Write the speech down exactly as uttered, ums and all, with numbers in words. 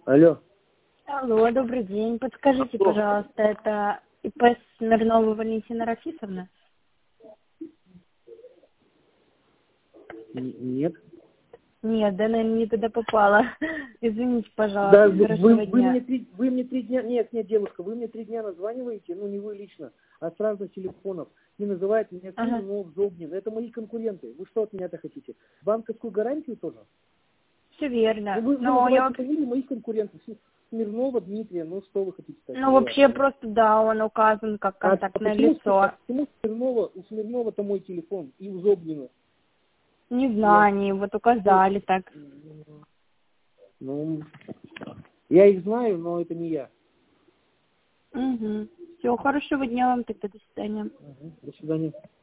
Алло. Алло, добрый день. Подскажите, Кто? пожалуйста, это ИП Смирнова Валентина Рафисовна? Н- Нет. Нет, да, наверное, не туда попала. Извините, Да, пожалуйста. вы, Хорошего вы, вы дня. мне три, вы мне три дня, нет, нет, девушка, вы мне три дня названиваете, ну не вы лично, а с разных телефонов, и называете меня Ага. Смирнов, Зобнин. Это мои конкуренты. Вы что от меня-то хотите? Банковскую гарантию тоже? Все Ну верно. вы, вы Но я называете вообще... фамилию моих конкурентов. См- Смирнова Дмитрия, ну что вы хотите-то от Ну, меня? вообще просто, да, он указан как А, а контактное почему, См- а лицо. почему Смирнова, у Смирнова-то мой телефон и у Зобнина? Не знаю, Я, они вот ну, указали так. ну, я их знаю, но это не я. Угу. Все, хорошего дня вам тогда. До свидания. Мгм. До свидания.